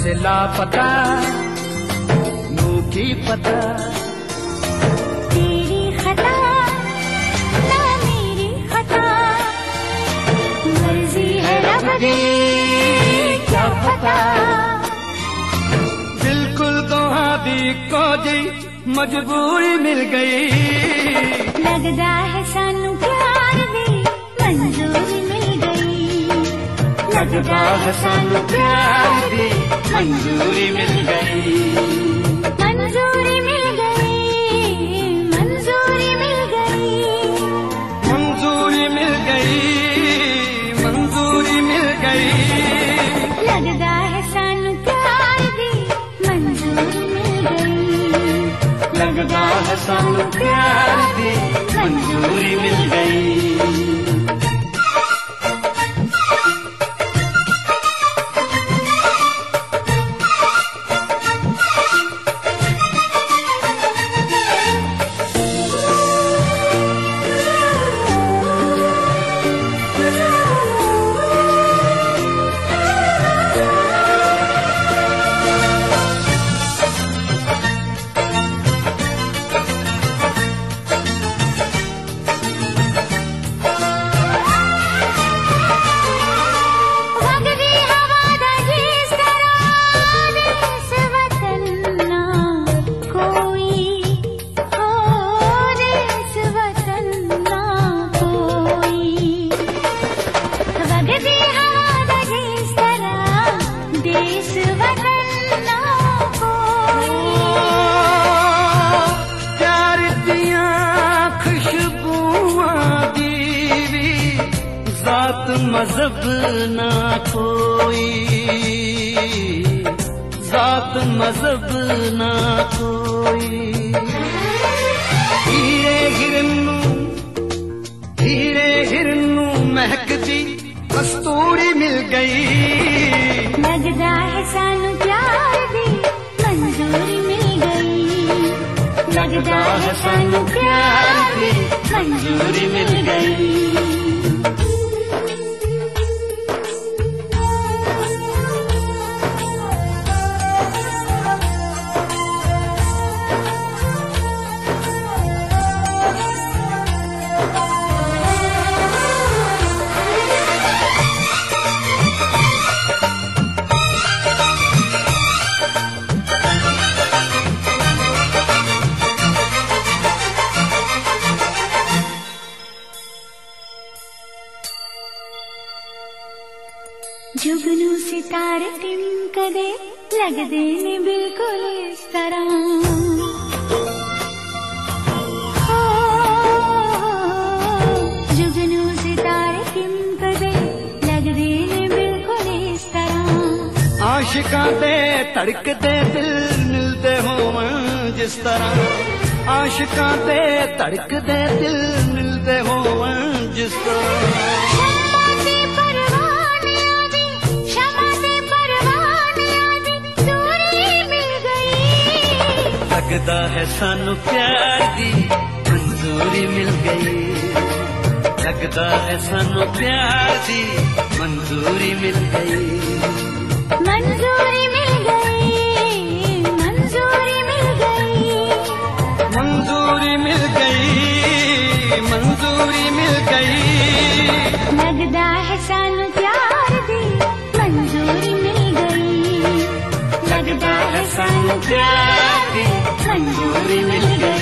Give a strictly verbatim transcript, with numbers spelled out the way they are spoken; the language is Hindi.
से लापता नू की पता। तेरी खता ना मेरी खता, मर्जी है रब दी क्या पता। बिल्कुल दोहा दी को जी मजबूरी मिल गई। लगदा है सानू प्यार दी मंजूरी मिल गई। लगदा है सानू प्यार दी मंजूरी मिल गई। मंजूरी मिल गई, मंजूरी मिल गई, मंजूरी मिल गई, मंजूरी मिल गई। लगदा है सानू प्यार दी मंजूरी मिल गई। लगदा है सानू प्यार दी मंजूरी मिल गई। मजहब ना कोई, जात मजहब ना कोई। हीरे हिरनू हीरे हिरनू महकदी कस्तूरी मिल गई। लगदा है सानू प्यार दी मंजूरी मिल गई। लगदा है सानू प्यार दी मंजूरी मिल गई। जुगनू सितारे टिमकदे लगदे ने बिल्कुल इस तरह। हो जुगनू सितारे टिमकदे लगदे ने बिल्कुल इस तरह। आशिकां दे धड़कदे दिल मिलदे होवन जिस तरह। आशिकां दे धड़कदे दिल मिलदे होवन जिस तरह। लगदा है सानू प्यार दी मंजूरी मिल गई। लगदा है सानू प्यार दी मंजूरी मिल गई। मंजूरी मिल गई, मंजूरी मिल गई, मंजूरी मिल गई, मंजूरी मिल गई। लगदा है सानू प्यार दी मंजूरी मिल गई। लगदा है सानू प्यार दी मंजूरी मिल गई।